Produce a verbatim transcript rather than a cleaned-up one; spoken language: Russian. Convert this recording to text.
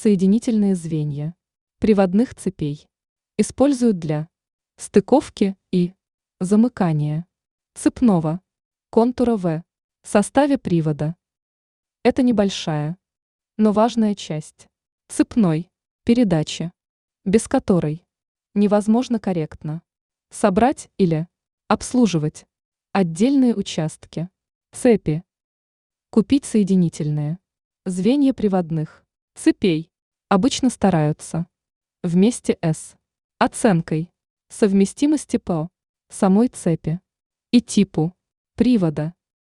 Соединительные звенья приводных цепей используют для стыковки и замыкания цепного контура в составе привода. Это небольшая, но важная часть цепной передачи, без которой невозможно корректно собрать или обслуживать отдельные участки цепи. Купить соединительные звенья приводных цепей обычно стараются вместе с оценкой совместимости по самой цепи и типу привода.